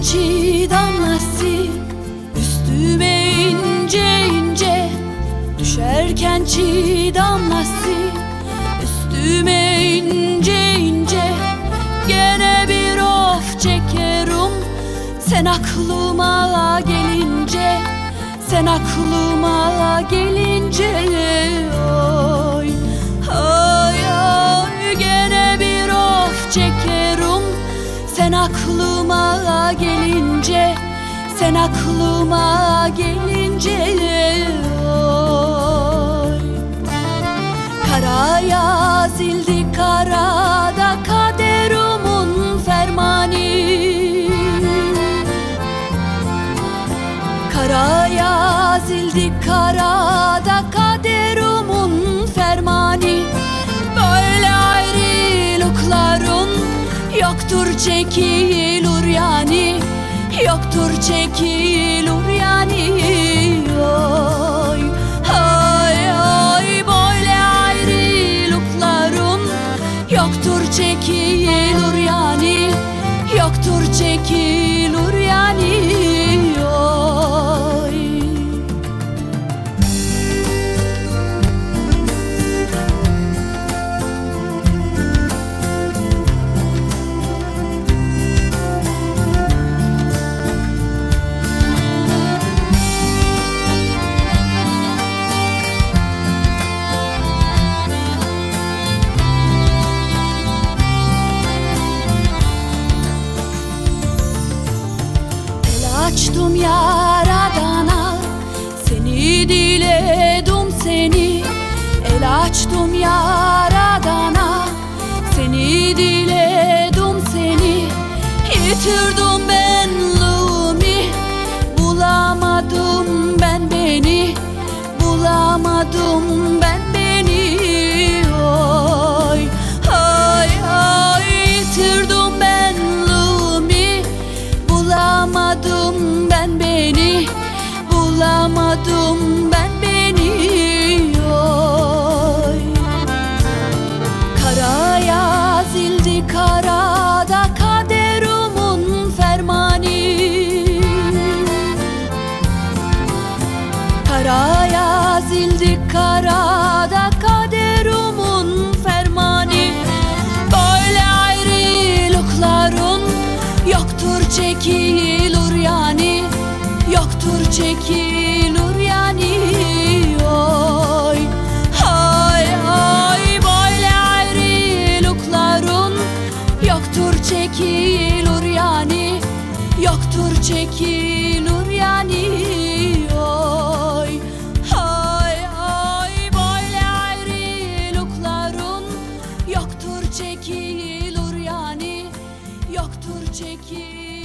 çi damlası üstüme ince ince, düşerken çi damlası üstüme ince ince. Gene bir of çekerim sen aklıma gelince, sen aklıma gelince. Oy, oy, oy, gene bir of çekerim sen aklıma gelince, sen aklıma gelince. Oy, kara yazıldı karada kaderimin fermanı, kara yazıldı karada kaderimin fermanı. Böyle ayrılıkların yoktur çekilir yani, yoktur çekilir yani. Oy, oy, oy, böyle ayrılıkların yoktur çekilir yani, yoktur çekilir yani. Oy, açtım yaradana, seni diledim seni. El açtım yaradana, seni diledim seni. Yitirdim benliğimi, bulamadım ben beni, bulamadım ben beni. Oy, oy, oy, yitirdim benliğimi, bulamadım ben beni, bulamadım ben beni. Oy, kara yazıldı karada kaderimin fermanı, kara yazıldı karada kaderimin fermanı. Böyle ayrılıkların yoktur çekilir yani, yoktur çekilir yani. Oy, oy, oy, böyle ayrılıkların yoktur çekilir yani, yoktur çekilir yani. Oy, oy, oy, böyle ayrılıkların yoktur çekilir yani, yoktur çekilir.